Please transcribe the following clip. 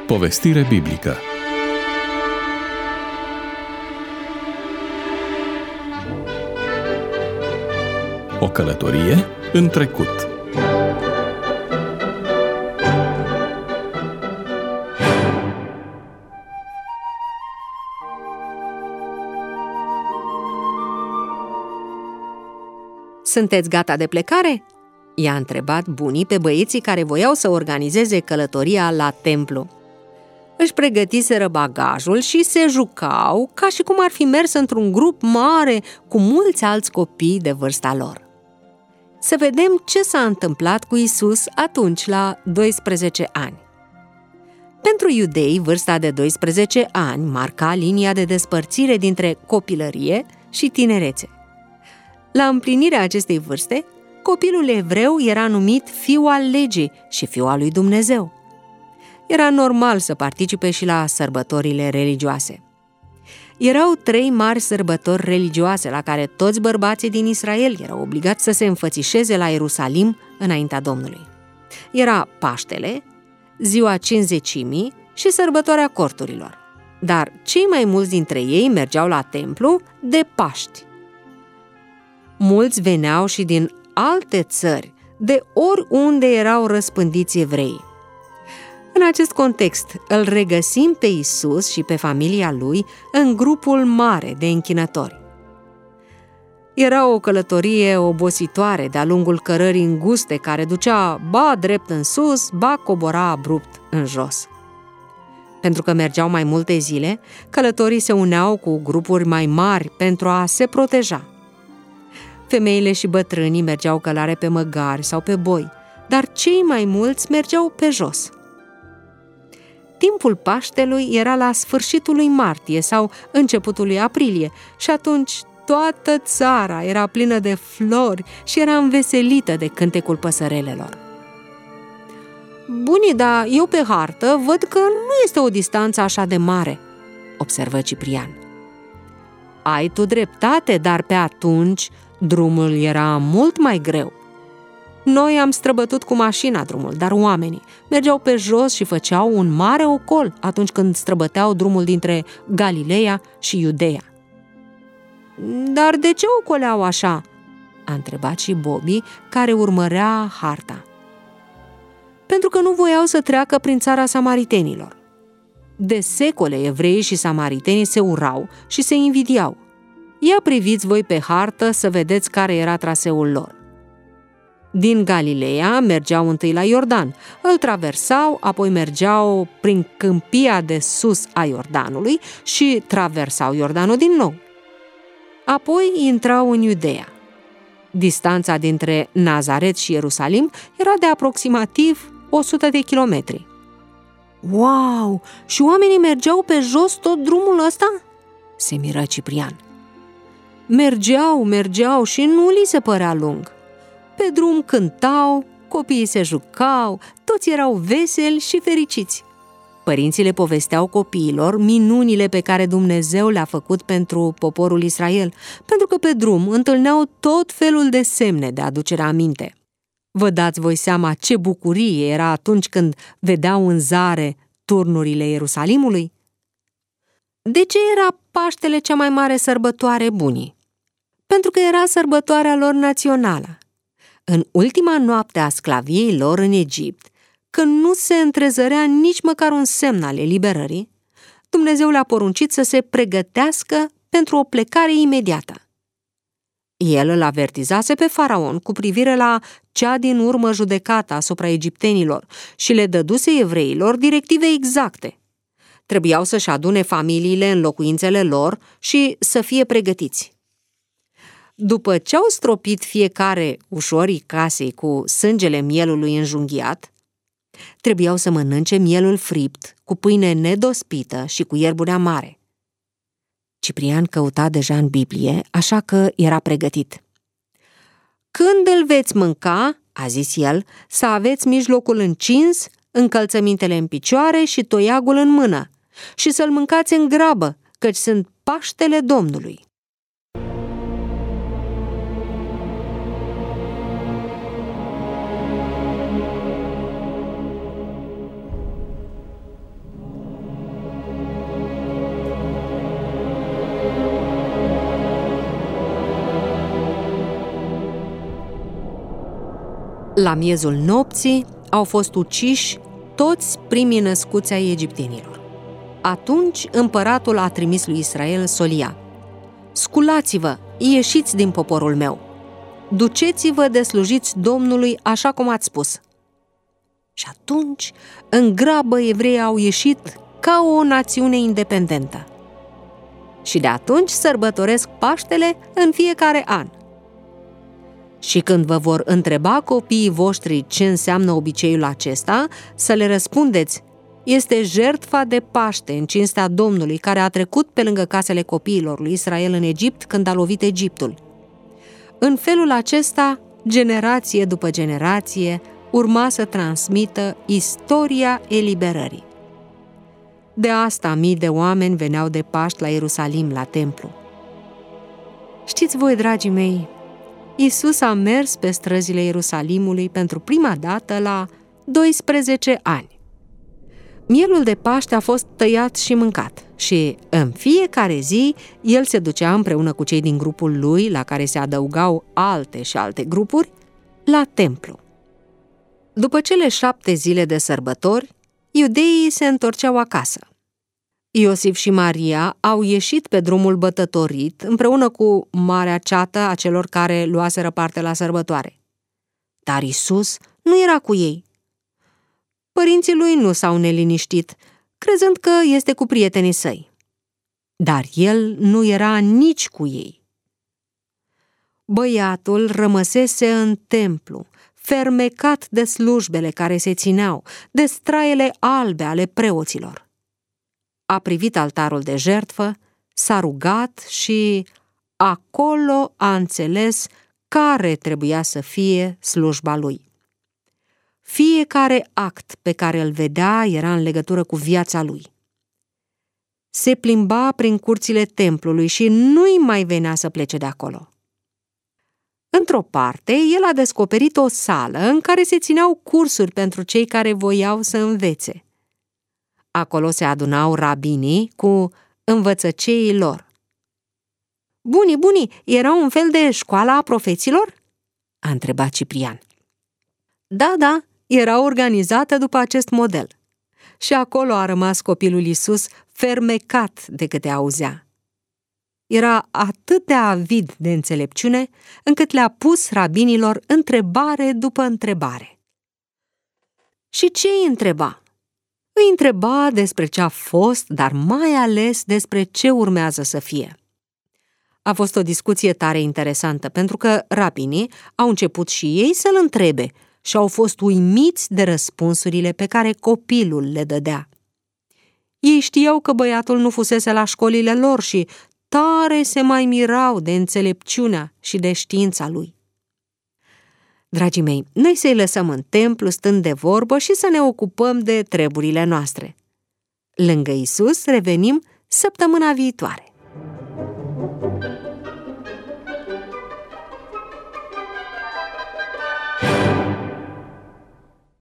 Povestire biblică. O călătorie în trecut. Sunteți gata de plecare? I-a întrebat bunii pe băieții care voiau să organizeze călătoria la templu. Își pregătiseră bagajul și se jucau ca și cum ar fi mers într-un grup mare cu mulți alți copii de vârsta lor. Să vedem ce s-a întâmplat cu Isus atunci, la 12 ani. Pentru iudei, vârsta de 12 ani marca linia de despărțire dintre copilărie și tinerețe. La împlinirea acestei vârste, copilul evreu era numit fiu al legii și fiu al lui Dumnezeu. Era normal să participe și la sărbătorile religioase. Erau 3 mari sărbători religioase la care toți bărbații din Israel erau obligați să se înfățișeze la Ierusalim înaintea Domnului. Era Paștele, ziua Cincizecimii și sărbătoarea corturilor. Dar cei mai mulți dintre ei mergeau la templu de Paști. Mulți veneau și din alte țări, de oriunde erau răspândiți evrei. În acest context, îl regăsim pe Isus și pe familia lui în grupul mare de închinători. Era o călătorie obositoare de-a lungul cărării înguste care ducea ba drept în sus, ba cobora abrupt în jos. Pentru că mergeau mai multe zile, călătorii se uneau cu grupuri mai mari pentru a se proteja. Femeile și bătrânii mergeau călare pe măgari sau pe boi, dar cei mai mulți mergeau pe jos. Timpul Paștelui era la sfârșitul lui martie sau începutul lui aprilie și atunci toată țara era plină de flori și era înveselită de cântecul păsărelelor. Bunii, dar eu pe hartă văd că nu este o distanță așa de mare, observă Ciprian. Ai tu dreptate, dar pe atunci drumul era mult mai greu. Noi am străbătut cu mașina drumul, dar oamenii mergeau pe jos și făceau un mare ocol atunci când străbăteau drumul dintre Galileea și Iudeea. Dar de ce ocoleau așa? A întrebat și Bobby, care urmărea harta. Pentru că nu voiau să treacă prin țara samaritenilor. De secole evreii și samaritenii se urau și se invidiau. Ia priviți voi pe hartă să vedeți care era traseul lor. Din Galileea mergeau întâi la Iordan, îl traversau, apoi mergeau prin câmpia de sus a Iordanului și traversau Iordanul din nou. Apoi intrau în Iudeea. Distanța dintre Nazaret și Ierusalim era de aproximativ 100 de kilometri. Wow! Și oamenii mergeau pe jos tot drumul ăsta? Se miră Ciprian. Mergeau și nu li se părea lung. Pe drum cântau, copiii se jucau, toți erau veseli și fericiți. Părinții le povesteau copiilor minunile pe care Dumnezeu le-a făcut pentru poporul Israel, pentru că pe drum întâlneau tot felul de semne de aducere aminte. Vă dați voi seama ce bucurie era atunci când vedeau în zare turnurile Ierusalimului? De ce era Paștele cea mai mare sărbătoare bunii? Pentru că era sărbătoarea lor națională. În ultima noapte a sclaviei lor în Egipt, când nu se întrezărea nici măcar un semn al eliberării, Dumnezeu le-a poruncit să se pregătească pentru o plecare imediată. El îl avertizase pe faraon cu privire la cea din urmă judecată asupra egiptenilor și le dăduse evreilor directive exacte. Trebuiau să-și adune familiile în locuințele lor și să fie pregătiți. După ce au stropit fiecare ușorii casei cu sângele mielului înjunghiat, trebuiau să mănânce mielul fript, cu pâine nedospită și cu ierburi amare. Ciprian căuta deja în Biblie, așa că era pregătit. Când îl veți mânca, a zis el, să aveți mijlocul încins, încălțămintele în picioare și toiagul în mână, și să-l mâncați în grabă, căci sunt Paștele Domnului. La miezul nopții au fost uciși toți primii născuți ai egiptenilor. Atunci împăratul a trimis lui Israel solia: sculați-vă, ieșiți din poporul meu, duceți-vă de slujiți Domnului așa cum ați spus. Și atunci, în grabă, evreii au ieșit ca o națiune independentă. Și de atunci sărbătoresc Paștele în fiecare an. Și când vă vor întreba copiii voștri ce înseamnă obiceiul acesta, să le răspundeți: este jertfa de Paște în cinstea Domnului, care a trecut pe lângă casele copiilor lui Israel în Egipt când a lovit Egiptul. În felul acesta, generație după generație, urma să transmită istoria eliberării. De asta mii de oameni veneau de Paști la Ierusalim, la templu. Știți voi, dragii mei, Iisus a mers pe străzile Ierusalimului pentru prima dată la 12 ani. Mielul de Paște a fost tăiat și mâncat și în fiecare zi el se ducea împreună cu cei din grupul lui, la care se adăugau alte și alte grupuri, la templu. După cele 7 zile de sărbători, iudeii se întorceau acasă. Iosif și Maria au ieșit pe drumul bătătorit împreună cu marea ceată a celor care luaseră parte la sărbătoare. Dar Iisus nu era cu ei. Părinții lui nu s-au neliniștit, crezând că este cu prietenii săi. Dar el nu era nici cu ei. Băiatul rămăsese în templu, fermecat de slujbele care se țineau, de straiele albe ale preoților. A privit altarul de jertfă, s-a rugat și acolo a înțeles care trebuia să fie slujba lui. Fiecare act pe care îl vedea era în legătură cu viața lui. Se plimba prin curțile templului și nu-i mai venea să plece de acolo. Într-o parte, el a descoperit o sală în care se țineau cursuri pentru cei care voiau să învețe. Acolo se adunau rabinii cu învățăceii lor. Bunii, era un fel de școală a profeților? A întrebat Ciprian. Da, era organizată după acest model. Și acolo a rămas copilul Iisus fermecat de câte auzea. Era atât de avid de înțelepciune, încât le-a pus rabinilor întrebare după întrebare. Și ce îi întreba? Îi întreba despre ce a fost, dar mai ales despre ce urmează să fie. A fost o discuție tare interesantă, pentru că rabinii au început și ei să-l întrebe și au fost uimiți de răspunsurile pe care copilul le dădea. Ei știau că băiatul nu fusese la școlile lor și tare se mai mirau de înțelepciunea și de știința lui. Dragii mei, noi să-i lăsăm în templu stând de vorbă și să ne ocupăm de treburile noastre. Lângă Iisus revenim săptămâna viitoare.